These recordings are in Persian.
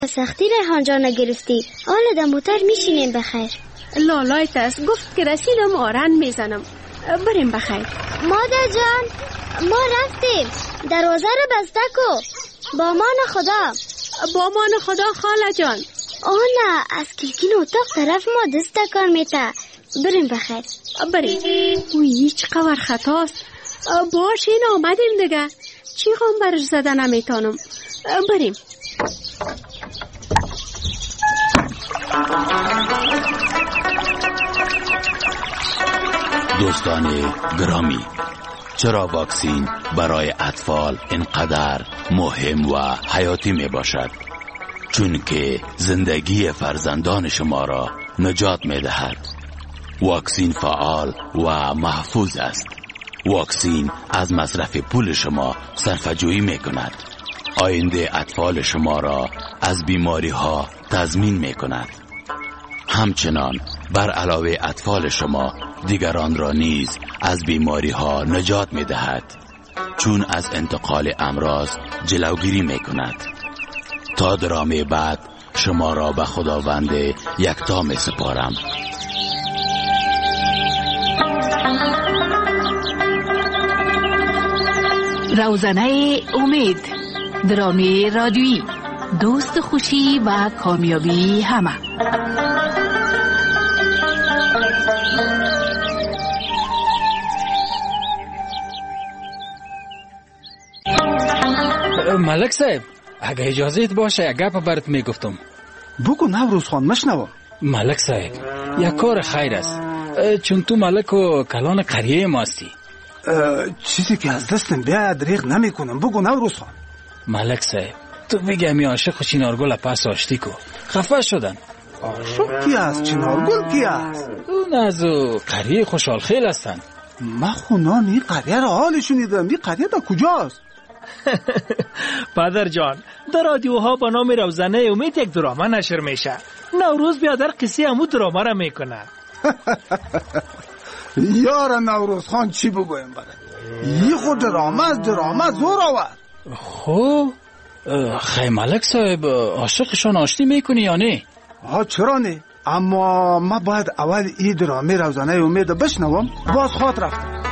سختی ریحان جان نگرفتی. حالا در موتر میشینیم بخیر. لالایت است گفت که رسیدم آرن میزنم. بریم بخیر. مادر جان ما رفتیم. دروازه رو بسته کو. با امان خدا. با امان خدا خاله جان. نه از کلکین اتاق طرف ما دست کار میته. بریم بخیر. بریم. هیچ قور خطاست. باشین آمدیم دیگه. چی غم برش زده نمیتانم. بریم. دوستان گرامی، چرا واکسین برای اطفال اینقدر مهم و حیاتی می باشد؟ چون که زندگی فرزندان شما را نجات می دهد. واکسین فعال و محفوظ است. واکسین از مصرف پول شما صرفه‌جویی می کند. آینده اطفال شما را از بیماری ها تضمین می کند. همچنان بر علاوه اطفال شما دیگران را نیز از بیماری ها نجات می دهد، چون از انتقال امراض جلوگیری می کند. تا درامه بعد شما را به خداوند یکتا می سپارم. روزنه امید، درامی رادیویی، دوست خوشی و کامیابی همه. ملک صاحب اگه اجازهت باشه یک گپ برات میگفتم. بگو نوروز خان مشنوم. ملک صاحب یک کار خیر است، چون تو ملک و کلان قریه ماستی. چیزی که از دستم بیاد دریغ نمی کنم. بگو نوروز خان. ملک صاحب تو بگه می عاشق و چنارگل پس آشتی کو. خفه شدن. عاشق کی است؟ چنارگل کی است؟ اون از قریه خوشحال خیل هستن. من خونان این قریه را حالی شنیدم. این قریه در کجاست؟ پدر جان در رادیوها با نام روزنه امید یک دراما نشر میشه. نوروز بیادر قصه همون دراما را میکنه. یار نوروز خان چی بگویم برای یه خود دراما زور آورد. خب خیلی ملک صاحب عاشقشان آشتی میکنی یا نه؟ چرا نه، اما ما باید اول این دراما روزنه امید بشنوم. باز خاط رفتم.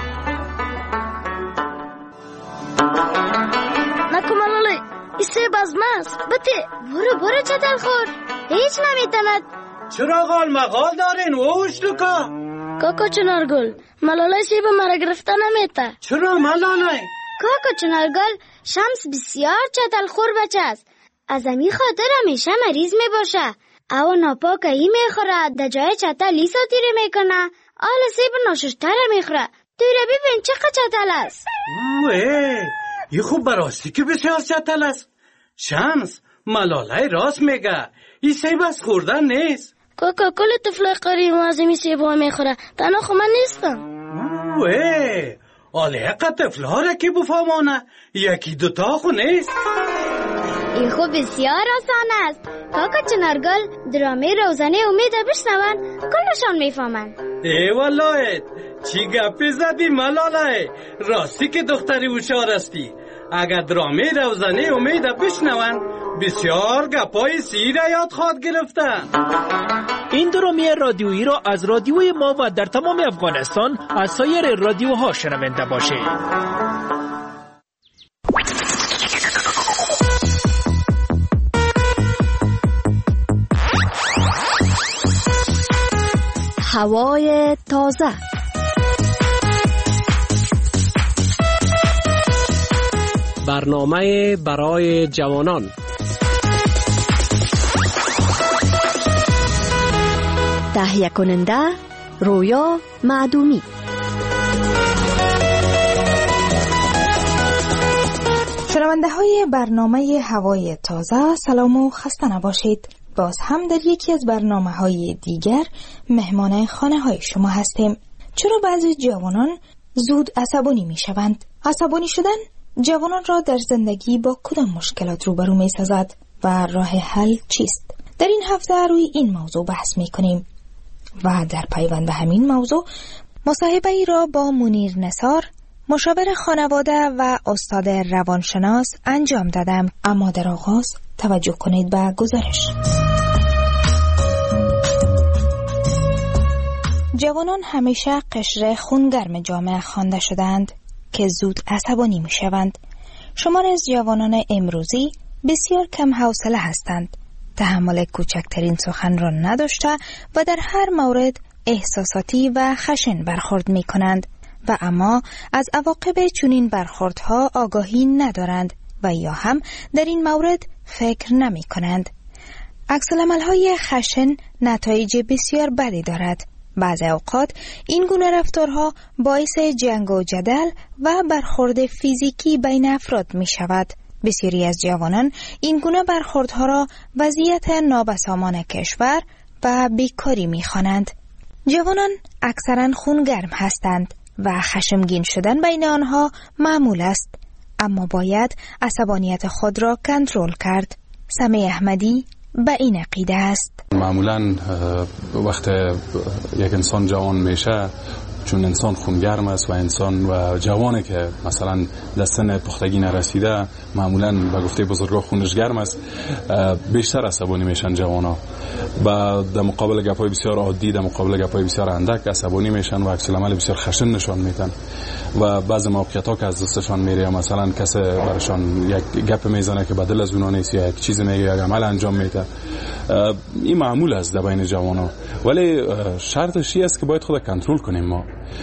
ایسه بازماست. بته برو چتل خور. هیچ نمیتند. چرا غال مغال دارین ووش دوکا؟ کاکا چنارگل ملالای سیب مرا گرفته نمیته. چرا ملالای؟ کاکا چنارگل شمس بسیار چتل خور بچه است. از امی خاطر همیشه مریض می باشه. او ناپاک ای میخوره. در جای چتل لیسا تیره میکنه. آل سیب ناششتر میخوره. تیره ببین چقدر چتل است. یه خوب براستی که بسیار چتل است. شمس ملالای راست میگه. این سیب از خوردن نیست. کاکا کل طفل قریب از این سیب ها میخوره. تنها خو من نیستم. آله اقا طفل ها را که بفهمانه. یکی دوتا خو نیست. این خوب بسیار آسان است. کاکا چنارگل درامه روزنه امید بشنون کلشان میفهمن. ای والله چی گپی زدی ملالای. راستی که دختری هوشیار استی. اگر درامه روزنه امید بشنون بسیار گپای سیر یاد خواد گرفتن. این درامه رادیویی را از رادیوی ما و در تمام افغانستان از سایر رادیوها شنونده باشید. هوای تازه. برنامه برای جوانان. تهیه کننده رویا معدومی. شنونده های برنامه هوای تازه سلام و خسته نباشید. باز هم در یکی از برنامه های دیگر مهمان خانه های شما هستیم. چرا بعضی جوانان زود عصبانی می شوند؟ عصبانی شدن جوانان را در زندگی با کدام مشکلات روبرو می سازد و راه حل چیست؟ در این هفته روی این موضوع بحث می کنیم و در پیوند به همین موضوع مصاحبه ای را با منیر نثار مشاور خانواده و استاد روانشناس انجام دادم. اما در آغاز توجه کنید به گزارش. جوانان همیشه قشر خونگرم جامعه خوانده شدند که زود عصبانی می شوند. شماری از جوانان امروزی بسیار کم حوصله هستند. تحمل کوچکترین سخن را نداشته و در هر مورد احساساتی و خشن برخورد می کنند و اما از عواقب چنین برخوردها آگاهی ندارند و یا هم در این مورد فکر نمی کنند. عکس‌العمل‌های خشن نتایج بسیار بدی دارد. بعضی اوقات این گونه رفتارها باعث جنگ و جدل و برخورد فیزیکی بین افراد می شود. بسیاری از جوانان این گونه برخوردها را وضعیت نابسامان کشور و بیکاری می خوانند. جوانان اکثرا خونگرم هستند و خشمگین شدن بین آنها معمول است، اما باید عصبانیت خود را کنترل کرد. سمی احمدی به این عقیده است. معمولا وقت یک انسان جوان میشه، چون انسان خونگرم است و انسان و جوانی که مثلا در سن پختگی نرسیده، معمولا به گفته بزرگا خونش گرم است، بیشتر عصبانی میشن جوانا و در مقابل گپای بسیار عادی، در مقابل گپای بسیار اندک عصبانی میشن و عکس العمل بسیار خشن نشان میدن و بعضی موقعیت‌ها که از دستشان میره، مثلا کسی براشان یک گپ میزنه که بدل از اونها نیست یا یک چیزی میگه یا عمل انجام میده. این معمول است در بین جوانا، ولی شرطش این است که باید خود کنترل کنیم. ما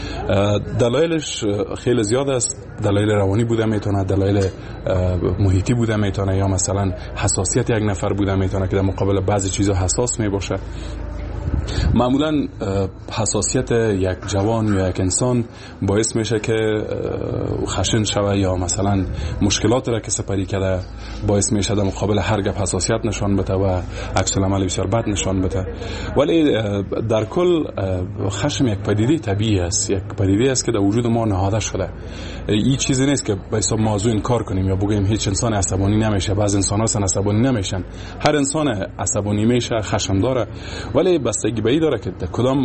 دلایلش خیلی زیاد است. دلایل روانی بوده میتونه، دلایل محیطی بوده میتونه، یا مثلا حساسیت یک نفر بوده میتونه که در مقابل بعضی چیزا حساس میباشه. معمولا حساسیت یک جوان یا یک انسان باعث میشه که خشن شوه یا مثلا مشکلات را که سپری کرده باعث میشه در مقابل هر گپ حساسیت نشان بده و عکس العمل بسیار بد نشان بده. ولی در کل خشم یک پدیده طبیعی است، یک پدیده است که در وجود ما نهاده شده. این چیزی نیست که به حساب موضوع انکار کنیم یا بگیم هیچ انسان عصبانی نمیشه. بعض انسان ها عصبانی نمیشن، هر انسان عصبانی میشه، خشم داره، ولی بستگی به این داره که در کدام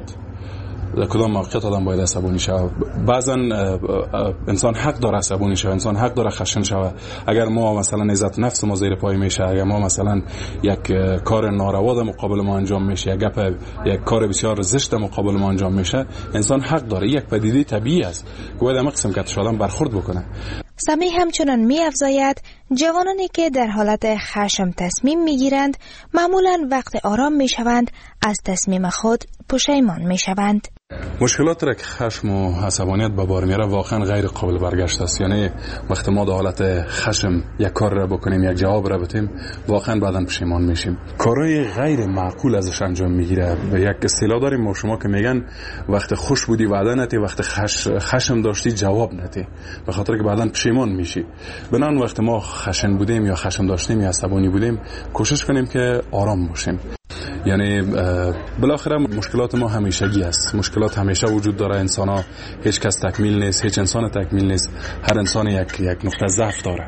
موقعیت آدم باید عصبانی شود. بعضا انسان حق داره عصبانی شود، انسان حق داره خشن شود. اگر ما مثلا عزت نفس ما زیر پای میشه، اگر ما مثلا یک کار ناروا در مقابل ما انجام میشه، یک کار بسیار زشت در مقابل ما انجام میشه، انسان حق داره. یک پدیده طبیعی است که باید مقسم که آدم برخورد بکنه. سمی همچنان می‌افزاید جوانانی که در حالت خشم تصمیم میگیرند معمولاً وقت آرام میشوند از تصمیم خود پشیمان میشوند. مشکلات را که خشم و عصبانیت به بار میاره واقعا غیر قابل برگشت است. یعنی وقتی ما در حالت خشم یک کار را بکنیم، یک جواب را بدیم، واقعا بعداً پشیمان میشیم. کارهای غیر معقول ازش انجام میگیره. و یک اصطلاح داریم ما شما که میگن وقت خوش بودی وعده نتی، وقت خشم داشتی جواب نتی، به خاطر که بعداً پشیمان میشی. بنان وقت ما خشن بودیم یا خشم داشتیم یا عصبانی بودیم، کوشش کنیم که آرام باشیم. یعنی بالاخره مشکلات ما همیشگی است. مشکلات همیشه وجود داره. انسان ها هیچ کس تکمیل نیست، هیچ انسان تکمیل نیست. هر انسان یک نقطه ضعف داره.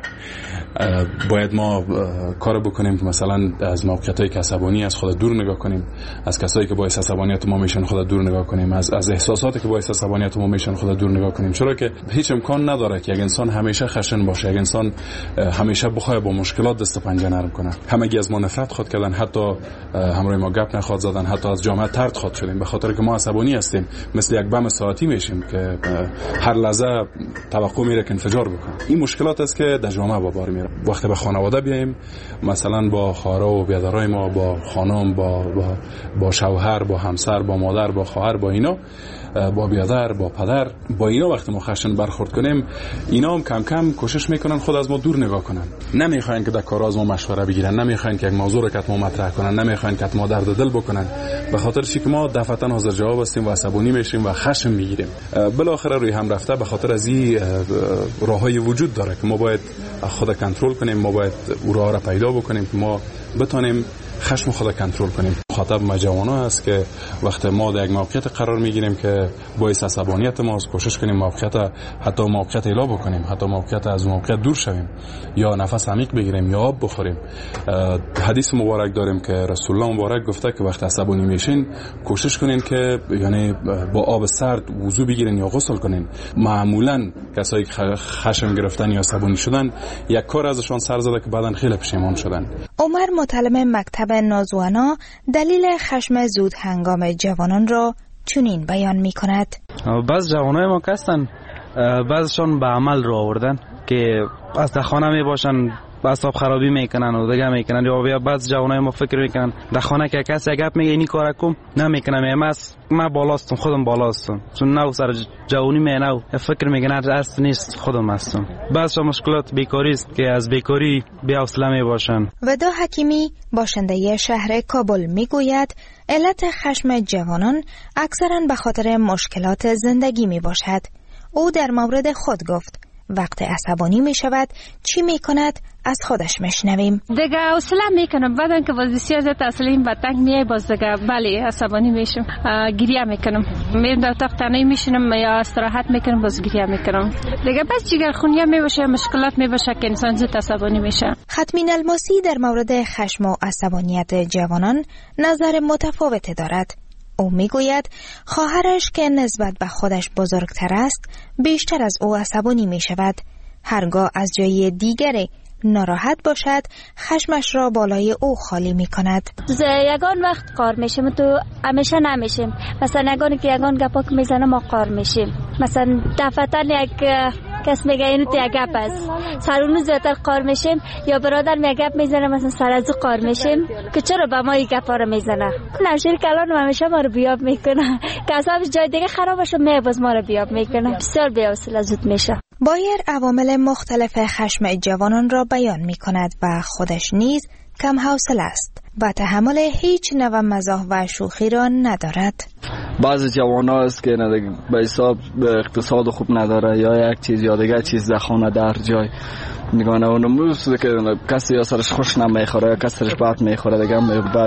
باید ما کار بکنیم که مثلا از موقعیتایی که عصبانی از خود دور نگاه کنیم، از کسایی که باعث عصبانیت ما میشن خود دور نگاه کنیم، از احساساتی که باعث عصبانیت ما میشن خود دور نگاه کنیم. چرا که هیچ امکان نداره که یک انسان همیشه خشن باشه، یک انسان همیشه بخواد با مشکلات دست و پنجه نرم کنه. همگی از ما نفرت خود کردن، حتی همراه ما گپ نخواد زدن، حتی از جامعه طرد خود شدیم به خاطر که ما عصبانی هستیم. مثل یک بم ساعتی میشیم که هر لحظه توقع میره که انفجار بکنه. این مشکلات است که در جامعه با بار میاره. وقتی به خانواده بیایم، مثلا با خواهرها و برادرای ما، با خانم، با شوهر، با همسر، با مادر، با خواهر، با اینا، با برادر، با پدر، با اینا وقتی ما خشن برخورد کنیم، اینا هم کم کم کوشش میکنن خود از ما دور نگاه کنن. نمیخواین که در کار از ما مشوره بگیرن، نمیخواین که یک موضوع رو که ما مطرح کنن، نمیخواین که ما درد دل بکنن، به خاطر چی که ما دفعتا حاضر جواب هستیم و عصبانی میشیم و خشم میگیریم. بالاخره روی هم رفته به خاطر از این راههای وجود داره که ما باید خود کنترل کنیم. ما باید اون راه را پیدا بکنیم که ما بتونیم خشم خود کنترل کنیم. خاطب ما جوانا است که وقتی ما در یک موقعیت قرار میگیریم که باعث عصبانیت ماست، کوشش کنیم حتی موقعیت الا بکنیم، حتی موقعیت از موقعیت دور شویم، یا نفس عمیق بگیریم یا آب بخوریم. حدیث مبارک داریم که رسول الله مبارک گفته که وقتی عصبانی میشین کوشش کنین که یعنی با آب سرد وضو بگیرین یا غسل کنین. معمولا کسایی که خشم گرفتن یا عصبانی شدن یک کار ازشان سر زده که بعداً خیلی پشیمان شدن. عمر متعلم مکتب نازوانا دلیل خشم زود هنگام جوانان را چنین بیان می کند. بعض جوانای ما هستن بعضشان به عمل رو آوردن که از در خانه می باشن اعصاب خرابی میکنن و دیگه میکنن، یا بعض جوانای ما فکر میکنن در خانه که کسی گپ میگه اینی کارا کن نمیکنم، من بالاستم، خودم بالاستم، چون نو سر جوانی مینو فکر میکنن اصل نیست، خودم هستم. بعضش مشکلات بیکاری است که از بیکاری بی حوصله میباشن. ودا حکیمی باشنده شهر کابل میگوید علت خشم جوانان اکثرا به خاطر مشکلات زندگی میباشد. او در مورد خود گفت وقت عصبانی می شود چی می کند از خودش میشنویم. دیگه حوصله میکنم، بعدن که باز بسیار زیاد اصلا به تنگ میای باز دیگه بله عصبانی میشم، گریه میکنم، میرم در اتاق تنهایی میشینم یا استراحت میکنم باز گریه میکنم. دیگه بس جگرخونی میباشه، مشکلات میباشه که انسان زود عصبانی میشه. ختمین الماسی در مورد خشم و عصبانیت جوانان نظر متفاوت دارد. او میگوید خواهرش که نسبت به خودش بزرگتر است بیشتر از او عصبانی می شود. هرگاه از جای دیگری ناراحت باشد خشمش را بالای او خالی می کند. یگان وقت قار میشیم تو همیشه نمیشیم، مثلا یگان گپا که میزنه ما قار میشیم، مثلا دفتر یک کس میگه اینو تو یک گپ است سرونو زیادتر قار میشیم، یا برادر یک گپ میزنه مثلا سر از قار میشیم که چرا به ما یک گپا رو میزنه. نمشیر کلان همیشه ما رو بیاب میکنه که اصابش جای دیگه خراب بشه باز ما رو بیاب میکنه، بسیار بی‌حوصله زود میشه. بایر عوامل مختلف خشم جوانان را بیان میکند و خودش نیز کم حوصله است و تحمل هیچ نوع مزاح و شوخی را ندارد. بعضی جوانا است که به حساب اقتصاد خوب نداره یا یک چیز یا دیگه چیز در خانه در جای میگونه اونم روز که کسی یا سرش خوش نمیخوره یا کسی سرش بد میخوره دیگه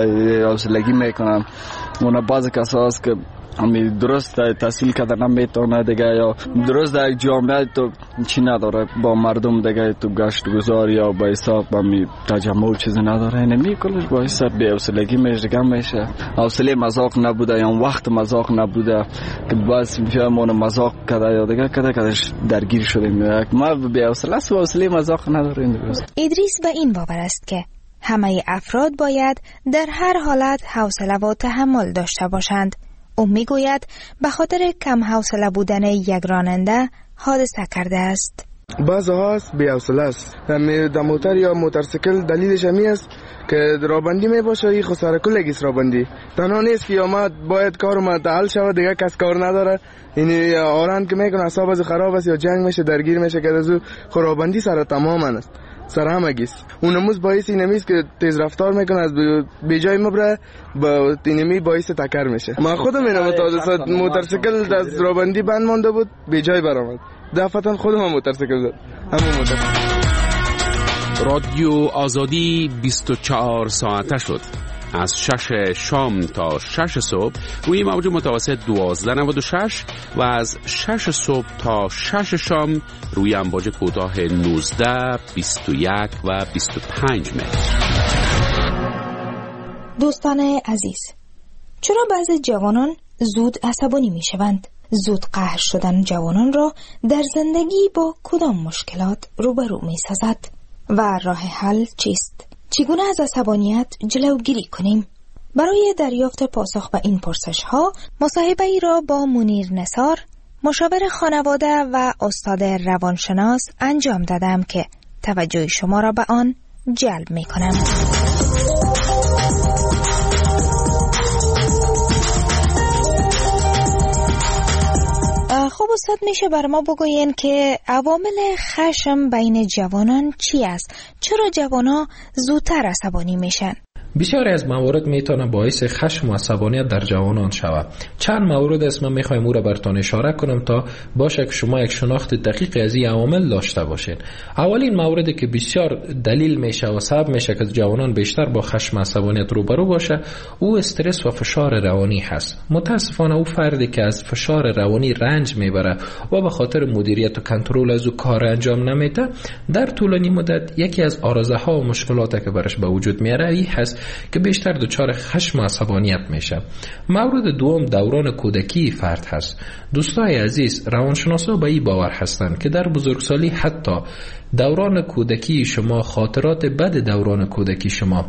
حوصلگی میکنن. اون بعضی کسا است که همی درست تحصیل کرده نمیتونه دیگه یا درست در یک جامعه تو چی نداره با مردم دیگه تو گشت گذار یا با حساب همی تجمع چیزی نداره، نمی کلش با حساب بی حوصلگی میشه دیگه میشه. حوصله مذاق نبوده یا وقت مذاق نبوده که بس میفهمونه مذاق کرده یا دیگه کدش درگیر شدیم. ما بی حوصله مذاق نداریم. ادریس به این باور است که همه افراد باید در هر حالت حوصله و تحمل داشته باشند. او میگوید به خاطر کم حوصله بودن یک راننده حادثه کرده است. بعض هاست بی حوصله است، در موتر یا موتورسیکل دلیلش همی است که رابندی می باشه ای خساره کلگیست رابندی تنها نیست که ما باید کار ما تعال شود دیگه کس کار نداره این آرند که میکنه اصاب از خراب است یا جنگ میشه درگیر میشه که از خرابندی سر تماما است سر همگیست. اونموز باعث اینمیست که تیز رفتار میکنه از به جای مبره با اینمی باعث تکر میشه. من خودم اینم تا موتورسیکل از رابندی بند مانده بود به جای برآمد دفعتا خودم موتورسیکل زد همون موتورسیکل. رادیو آزادی 24 ساعته شد از 6 شام تا 6 صبح روی موج متوسط 1296 و از 6 صبح تا 6 شام روی امواج کوتاه 19 21 و 25 متر. دوستان عزیز، چرا بعضی جوانان زود عصبانی می شوند؟ زود قهر شدن جوانان را در زندگی با کدام مشکلات روبرو می سازد و راه حل چیست؟ چگونه از عصبانیت جلوگیری کنیم؟ برای دریافت پاسخ به این پرسش ها مصاحبه ای را با منیر نثار، مشاور خانواده و استاد روانشناس انجام دادم که توجه شما را به آن جلب می کنم. خب استاد میشه بر ما بگوین که عوامل خشم بین جوانان چی است؟ چرا جوانا زودتر عصبانی میشن؟ بسیاری از موارد میتونه باعث خشم و عصبانیت در جوانان شود. چند مورد است من میخوایم او را براتون اشاره کنم تا باشه که شما یک شناخت دقیق از این عوامل داشته باشین. اولین موردی که بسیار دلیل میشه و سبب میشه که جوانان بیشتر با خشم و عصبانیت روبرو باشه، او استرس و فشار روانی هست. متاسفانه او فردی که از فشار روانی رنج میبره و به خاطر مدیریت و کنترل از او کار انجام نمیده، در طولانی مدت یکی از آرزه ها و مشکلاتی که برش به وجود میاره این هست که بیشتر دچار خشم و عصبانیت میشه. مورد دوم دوران کودکی فرد هست. دوستای عزیز، روانشناسا به این باور هستند که در بزرگسالی حتی دوران کودکی شما، خاطرات بد دوران کودکی شما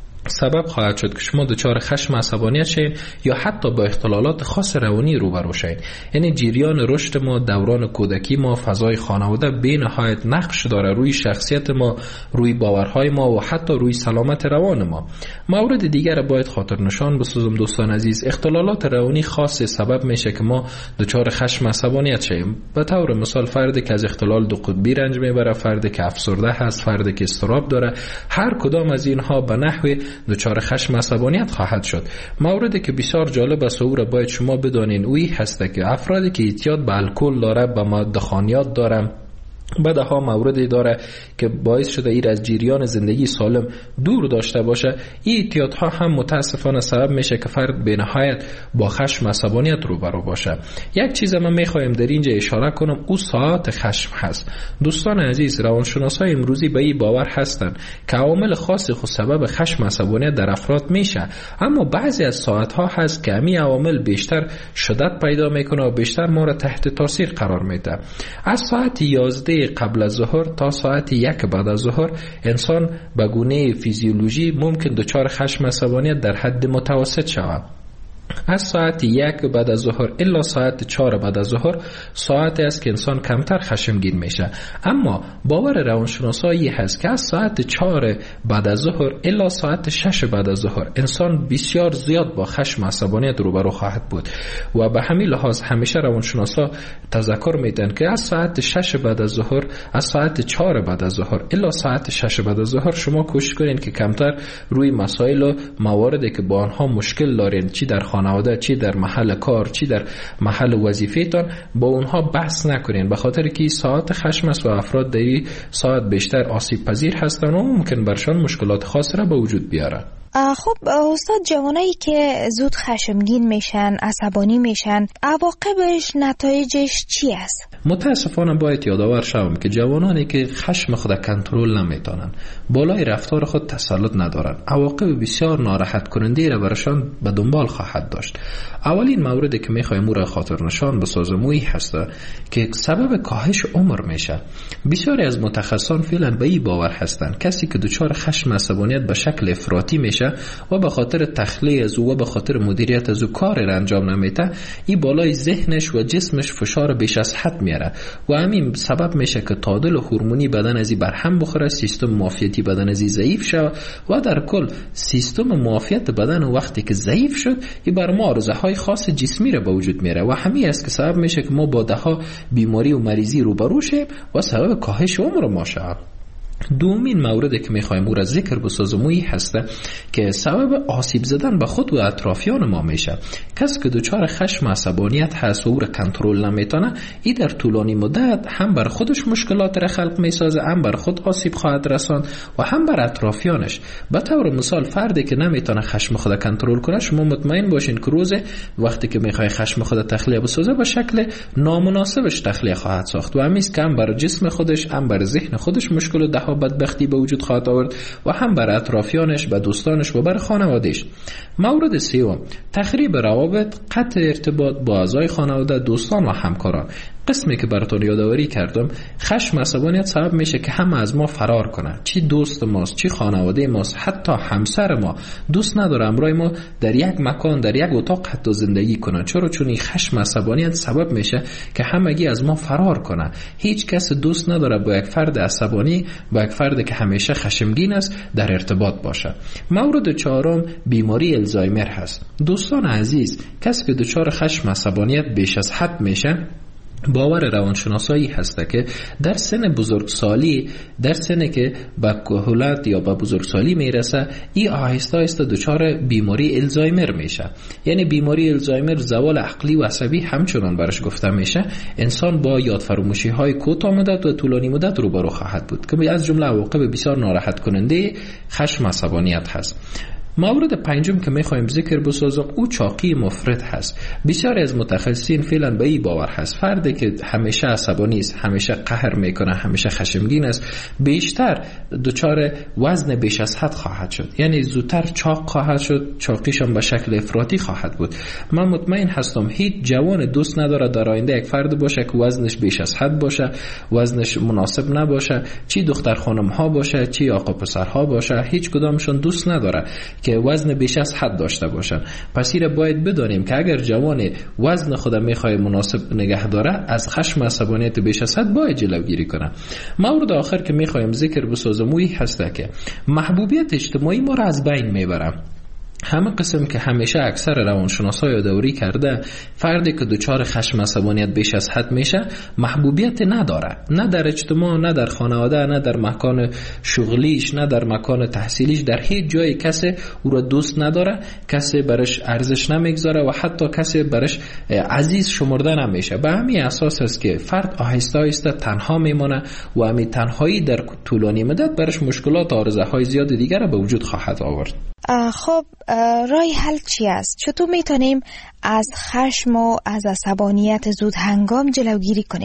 سبب خواهد شد که شما دچار خشم و عصبانیت شید یا حتی با اختلالات خاص روانی روبرو شید. یعنی جریان رشد ما، دوران کودکی ما، فضای خانواده به نهایت نقش داره روی شخصیت ما، روی باورهای ما و حتی روی سلامت روان ما. مورد دیگر باید خاطر نشان بسازم دوستان عزیز، اختلالات روانی خاص سبب میشه که ما دچار خشم و عصبانیت شیم. به طور مثال فردی که از اختلال دو قطبی رنج میبره، فردی که افسرده هست، فردی که اضطراب داره، هر کدام از اینها به نحوی دچار خشم و عصبانیت خواهد شد. موردی که بسیار جالب است و را باید شما بدانین اوی هست که افرادی که اعتیاد به الکل داره، به مواد خانیات داره، بعدها موردی داره که باعث شده ایر از جریان زندگی سالم دور داشته باشه، این اعتیادها هم متاسفانه سبب میشه که فرد به نهایت با خشم و عصبانیت روبرو باشه. یک چیز من میخوایم در اینجا اشاره کنم، او ساعات خشم هست. دوستان عزیز، روانشناسای امروزی به این باور هستند که عوامل خاصی خود سبب خشم و عصبانیت در افراد میشه، اما بعضی از ساعتها هست که همین عوامل بیشتر شدت پیدا میکنه و بیشتر ما را تحت تاثیر قرار میده. از ساعت 11 قبل از ظهر تا ساعت 1 بعد از ظهر انسان به گونه فیزیولوژی ممکن دچار خشم و عصبانیت در حد متوسط شود. از ساعت 1 بعد از ظهر الا ساعت 4 بعد از ظهر ساعتی است که انسان کمتر خشمگین میشه. اما باور روانشناسایی هست که از ساعت 4 بعد از ظهر الا ساعت 6 بعد از ظهر انسان بسیار زیاد با خشم و عصبانیت روبرو خواهد بود و به همین لحاظ همیشه روانشناسا تذکر میدن که از ساعت 6 بعد از ظهر، از ساعت 4 بعد از ظهر الا ساعت 6 بعد از ظهر شما کوشش کنین که کمتر روی مسائل و مواردی که با آنها مشکل دارین، چی در خانواده، چی در محل کار، چی در محل وظیفه‌تان، با اونها بحث نکنین، به خاطر که ساعت خشم است و افراد در این ساعت بیشتر آسیب پذیر هستند و ممکن برشان مشکلات خاص را به وجود بیاره. خب استاد، جوانایی که زود خشمگین میشن، عصبانی میشن، عواقبش، نتایجش چی است؟ متاسفانه باید یادآور شوم که جوانانی که خشم خود کنترل نمیتونن، بالای رفتار خود تسلط ندارن، عواقب بسیار ناراحت کننده را برشان به دنبال خواهد داشت. اولین موردی که میخوایم او را خاطر نشان بسازم اوی هست که سبب کاهش عمر میشه. بسیاری از متخصصان فعلا به این باور هستند کسی که دچار خشم عصبانیت به شکل افراطی میشه و به خاطر تخلیه از او و به خاطر مدیریت از او کار انجام نمیده، این بالای ذهنش و جسمش فشار بیش از حد میاره و همین سبب میشه که تعادل هورمونی بدن از این برهم بخوره، سیستم معافیتی بدن از این ضعیف شود و در کل سیستم معافیت بدن وقتی که ضعیف شد این بر ما آرزه‌های خاص جسمی را به وجود میاره و همین است که سبب میشه که ما با دهها بیماری و مریضی روبرو شیم و سبب کاهش عمر ما شود. دومین موردی که میخوایم او را ذکر بسازم اوی هسته که سبب آسیب زدن به خود و اطرافیان ما میشه. کسی که دچار خشم و عصبانیت هست و او را کنترل نمیتونه، این در طولانی مدت هم بر خودش مشکلات را خلق میسازه، هم بر خود آسیب خواهد رساند و هم بر اطرافیانش. به طور مثال فردی که نمیتونه خشم خود کنترل کنه، شما مطمئن باشین که روز وقتی که میخوای خشم خود تخلیه بسازه به شکل نامناسبش تخلیه خواهد ساخت و همین که هم بر جسم خودش، هم بر ذهن خودش مشکل و بدبختی به وجود خواهد آورد و هم بر اطرافیانش، به دوستانش و بر خانوادهش. مورد سوم، تخریب روابط، قطع ارتباط با اعضای خانواده، دوستان و همکاران. قسمی که براتون یادآوری کردم، خشم عصبانیت سبب میشه که همه از ما فرار کنه، چی دوست ماست، چی خانواده ماست، حتی همسر ما دوست نداره همراه ما در یک مکان، در یک اتاق حتی زندگی کنه. چرا؟ چون این خشم عصبانیت سبب میشه که همگی از ما فرار کنه. هیچ کس دوست نداره با یک فرد عصبانی، با یک فردی که همیشه خشمگین است در ارتباط باشه. مورد چهارم، بیماری الزایمر هست. دوستان عزیز، کسی که دچار خشم عصبانیت بیش از حد میشه، باور روانشناسایی هست که در سن بزرگسالی، در سن که به کهولت یا به بزرگسالی میرسه، این آهسته آهسته دچار بیماری الزایمر میشه. یعنی بیماری الزایمر زوال عقلی و عصبی همچنان برش گفته میشه. انسان با یادفراموشی های کوتاه مدت و طولانی مدت روبرو خواهد بود که از جمله عواقب بسیار ناراحت کننده خشم و عصبانیت هست. مورد پنجم که میخوایم ذکر بسازم او چاقی مفرط هست. بسیاری از متخصصین فعلا به این باور هست فردی که همیشه عصبانی است، همیشه قهر میکنه، همیشه خشمگین است، بیشتر دچار وزن بیش از حد خواهد شد. یعنی زودتر چاق خواهد شد، چاقیش هم به شکل افراطی خواهد بود. من مطمئن هستم هیچ جوان دوست نداره در آینده یک فرد باشه که وزنش بیش از حد باشه، وزنش مناسب نباشه، چی دختر خانم ها باشه چی آقا پسر ها باشه، هیچ کدامشون دوست نداره که وزن بیش از حد داشته باشن. پس این باید بدانیم که اگر جوان وزن خود میخواد مناسب نگه داره، از خشم و عصبانیت بیش از حد باید جلوگیری کنه. مورد آخر که میخوایم ذکر بسازم وی هست که محبوبیت اجتماعی ما را از بین میبره. همه قسم که همیشه اکثر روانشناسا یادآوری کرده فردی که دچار خشم عصبانیت بیش از حد میشه محبوبیت نداره، نه در اجتماع، نه در خانواده، نه در مکان شغلیش، نه در مکان تحصیلیش، در هیچ جای کسی او را دوست نداره، کسی برش ارزش نمیگذاره و حتی کسی برش عزیز شمرده نمیشه. به همین اساس است که فرد آهسته آهسته تنها میمونه و همین تنهایی در طولانی مدت برش مشکلات و آرزوهای زیاد دیگر به وجود خواهد آورد. خب راه حل چی است؟ چطور میتونیم از خشم و از عصبانیت زود هنگام جلوگیری کنیم؟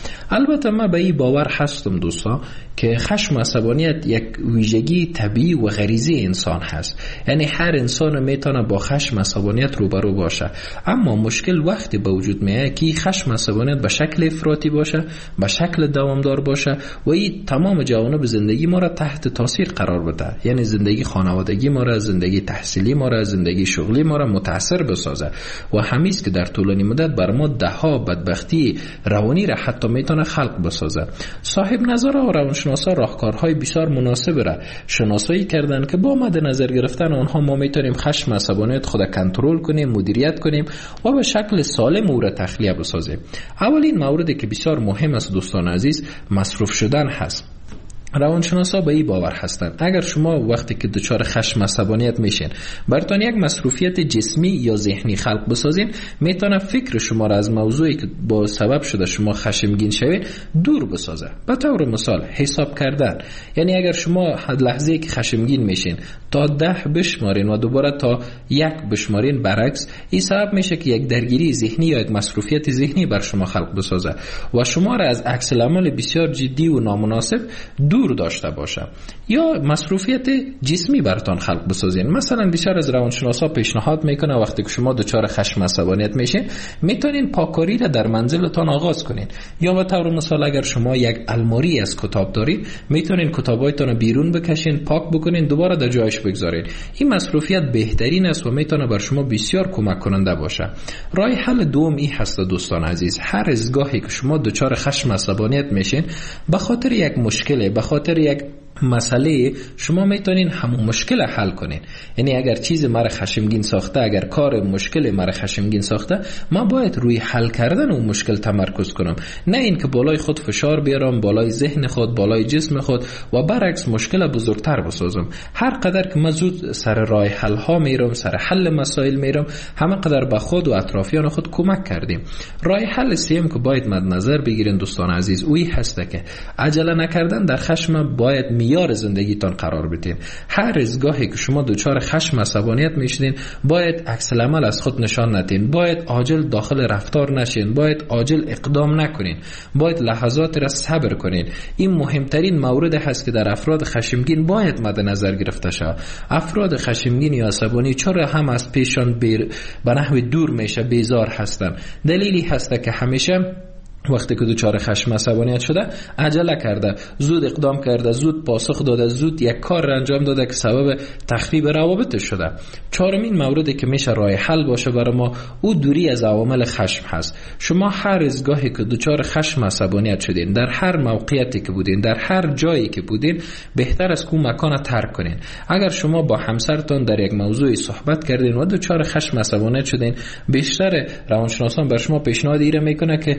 البته من به این باور هستم دوستا که خشم و عصبانیت یک ویژگی طبیعی و غریزی انسان هست. یعنی هر انسان میتونه با خشم و عصبانیت روبرو باشه، اما مشکل وقتی به وجود میاد که خشم و عصبانیت به شکل افراطی باشه، به شکل دوامدار باشه و این تمام جوانب زندگی ما را تحت تاثیر قرار بده. یعنی زندگی خانوادگی ما را، زندگی تحصیلی ما را، زندگی شغلی ما را متاثر بسازه و همیست که در طولانی مدت بر ما دهها بدبختی روانی را حتی میتونه خلق بسازه. صاحب نظر و روانشناسا راهکارهای بسیار مناسب را شناسایی کردن که با مد نظر گرفتن آنها ما میتونیم خشم و عصبانیت خود کنترل کنیم، مدیریت کنیم و به شکل سالم او را تخلیه بسازیم. اولین موردی که بسیار مهم است دوستان عزیز مصروف شدن هست. روانشناسا به این باور هستند اگر شما وقتی که دچار خشم عصبانیت میشین براتون یک مصروفیت جسمی یا ذهنی خلق بسازین، میتونه فکر شما را از موضوعی که با سبب شده شما خشمگین شوید دور بسازه. به طور مثال حساب کردن، یعنی اگر شما لحظه‌ای که خشمگین میشین تا 10 بشمارین و دوباره تا 1 بشمارین، برعکس این سبب میشه که یک درگیری ذهنی یا یک مصروفیت ذهنی بر شما خلق بسازه و شما را از عکس العمل بسیار جدی و نامناسب دور داشته باشه. یا مصروفیت جسمی براتون خلق بسازین. مثلا بسیار از روانشناسا پیشنهاد میکنه وقتی که شما دچار خشم عصبانیت میشین میتونین پاککاری را در منزلتان آغاز کنین. یا به طور مثال اگر شما یک الماری از کتاب دارید میتونین کتابایتون رو بیرون بکشین، پاک بکنین، دوباره در جایش بگذارین. این مصروفیت بهترین است و میتونه بر شما بسیار کمک کننده باشه. راه حل دوم این هست دوستان عزیز، هر از گاهی که شما دچار خشم عصبانیت میشین به خاطر یک مشکل، به خاطر یک مسئله، شما میتونین همون مشکل حل کنین. یعنی اگر چیز مرا خشمگین ساخته، اگر کار مشکل مرا خشمگین ساخته، من باید روی حل کردن اون مشکل تمرکز کنم، نه این که بالای خود فشار بیارم، بالای ذهن خود، بالای جسم خود و برعکس مشکل بزرگتر بسازم. هر قدر که من زود سر راه حل ها میرم، سر حل مسائل میرم، همه قدر به خود و اطرافیان خود کمک کردیم. راه حل سوم که باید مد نظر بگیرین دوستان عزیز اوی هست که عجله نکردن در خشم باید معیار زندگیتان قرار بدین. هر از گاهی که شما دچار خشم عصبانیت میشین باید عکس العمل از خود نشان ندین، باید عاجل داخل رفتار نشین، باید عاجل اقدام نکنین، باید لحظات را صبر کنین. این مهمترین مورد هست که در افراد خشمگین باید مد نظر گرفته شود. افراد خشمگین یا عصبانی چرا هم از پیشان به نحو دور میشه، بیزار هستن؟ دلیلی هست که همیشه وقتی که دچار خشم عصبانیت شده عجله کرده، زود اقدام کرده، زود پاسخ داده، زود یک کار انجام داده که سبب تخریب روابطش شده. چهارمین موردی که میشه راه حل باشه برای ما او دوری از عوامل خشم هست. شما هر از گاهی که دچار خشم عصبانیت شدین، در هر موقعیتی که بودین، در هر جایی که بودین، بهتر از که مکان ترک کنین. اگر شما با همسرتون در یک موضوعی صحبت کردین و دچار خشم عصبانیت شدین، بیشتر روانشناسان بر شما پیشنهاد ایره میکنه که خوب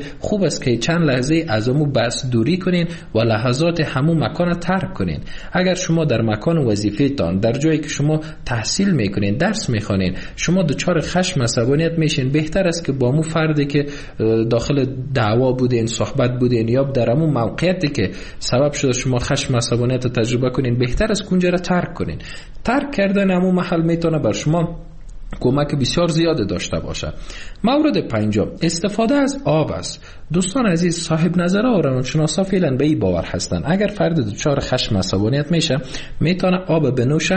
است که چند لحظه از امو بس دوری کنین و لحظات همون مکان ترک کنین. اگر شما در مکان وظیفه تان، در جایی که شما تحصیل میکنین، درس میخوانین، شما دچار خشم عصبانیت میشین، بهتر است که با مو فردی که داخل دعوا بودین، صحبت بودین یا در همون موقعیتی که سبب شده شما خشم عصبانیت تجربه کنین، بهتر است اونجا را ترک کنین. ترک کردن همون محل میتونه بر شما کمک بسیار زیاد داشته باشه. مورد پنجم استفاده از آب است. دوستان عزیز، صاحب نظرها و روانشناسا فعلا به این باور هستند اگر فرد دچار خشم عصبانیت میشه میتونه آب بنوشه،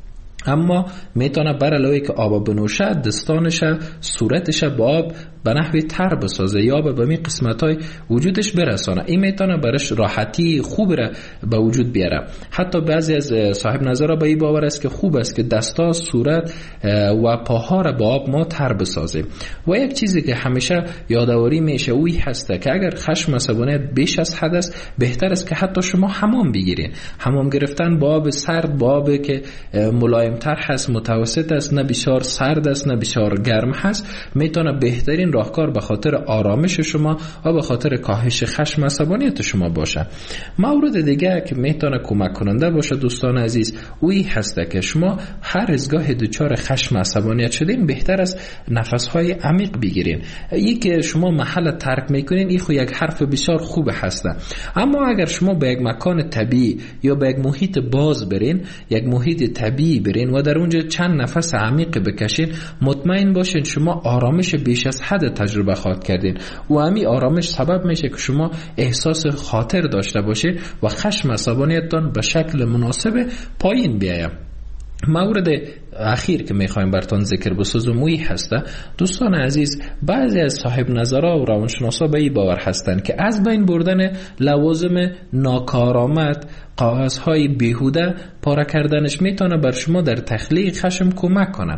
اما میتونه بر علاوه که آب بنوشه دستانش صورتش با آب به نحوی تر بسازه یا به می قسمتای وجودش برسانه. این میتونه برش راحتی خوب را به وجود بیاره. حتی بعضی از صاحب نظرها به این باور است که خوب است که دستا، صورت و پاها را با آب ما تر بسازیم. و یک چیزی که همیشه یادآوری میشه اوی هسته که اگر خشم عصبانیت بیش از حد است بهتر است که حتی شما حمام بگیرین. حمام گرفتن با آب سرد، با آب که ملایم تر هست، متوسط است، نه بسیار سرد است نه بسیار گرم هست، میتونه بهترین راهکار به خاطر آرامش شما و به خاطر کاهش خشم عصبانیت شما باشه. مورد دیگه که میتونه کمک کننده باشه دوستان عزیز اوی هسته که شما هر از گاه دچار خشم عصبانیت شدین بهتر است نفسهای عمیق بگیرین. که شما محل ترک میکنین این خو یک حرف بسیار خوب هسته، اما اگر شما به یک مکان طبیعی یا به یک محیط باز برین، یک محیط طبیعی برین و در اونجا چند نفس عمیق بکشین، مطمئن باشین شما آرامش بیش از حد تجربه خواهد کردین و همین آرامش سبب میشه که شما احساس خاطر داشته باشید و خشم عصبانیتتان به شکل مناسب پایین بیاید. مورد اخیر که میخوایم براتون ذکر بسازم موی هسته دوستان عزیز، بعضی از صاحب نظرها و روانشناسا به این باور هستند که از بین بردن لوازم ناکارآمد، کاغذهای بیهوده پاره کردنش میتونه بر شما در تخلیه خشم کمک کنه،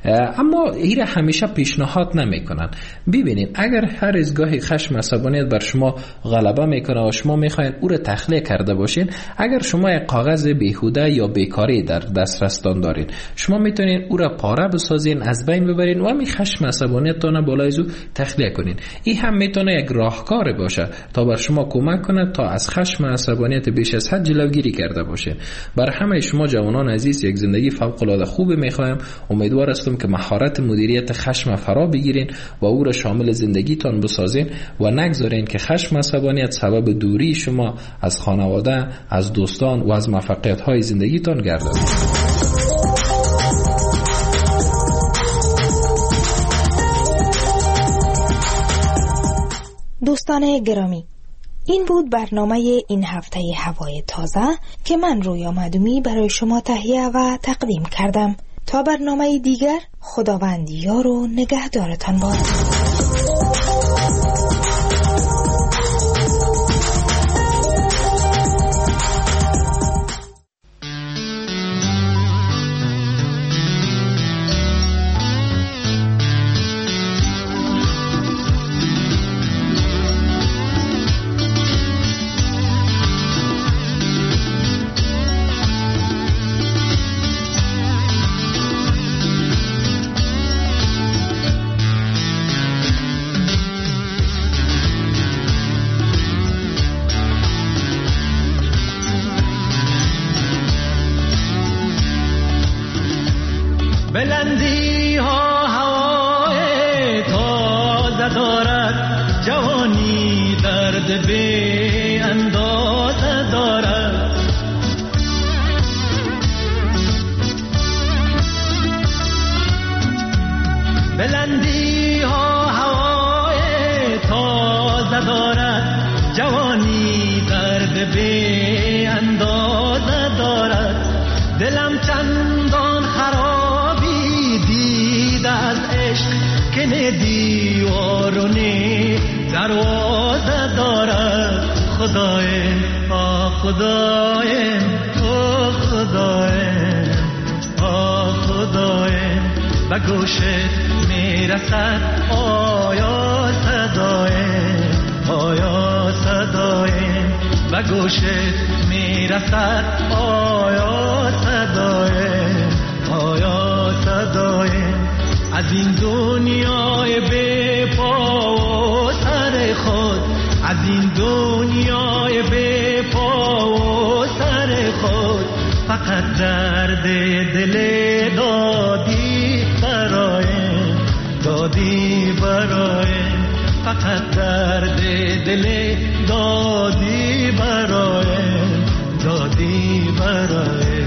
اما این همیشه پیشنهاد نمیکنن. ببینید اگر هر از گاهی خشم عصبانیت بر شما غلبه میکنه و شما میخواین او را تخلیه کرده باشین، اگر شما یک کاغذ بیهوده یا بیکاری در دسترستان دارین، شما میتونین او را پاره بسازین، از بین ببرین و همین خشم عصبانیتتان بالای از او تخلیه کنین. این هم میتونه یک راهکار باشه تا بر شما کمک کنه تا از خشم عصبانیت بیش از حد جلوگیری کرده باشین. برای همه شما جوانان عزیز یک زندگی فوق العاده خوب میخوایم. امیدوار هستم که مهارت مدیریت خشم فرا بگیرین و او را شامل زندگیتان بسازین و نگذارین که خشم عصبانیت سبب دوری شما از خانواده، از دوستان و از موفقیت‌های زندگیتان گردد. دوستان گرامی، این بود برنامه این هفته هوای تازه که من رویا معدومی برای شما تهیه و تقدیم کردم. تا برنامه دیگر، خداوند یار و نگهدارتان باد. بلندی ها هوای تازه دارد، جوانی درد بی اندازه دارد. بلندی ها هوای تازه دارد، جوانی درد بی اندازه دارد. دلم چندان خرابی دید از عشق که نه دیوار و نه دروازه دارد. خدایم آه خدایم آه خدایم آه خدایم، به گوشت میرسد آیا صدایم آیا صدایم، به گوشت میرسد آیا صدایم آیا صدایم. از این دنیای بی پا و سر خود این دنیای بی پا و سر خود فقط درد دل دادی برای فقط درد دل دادی برای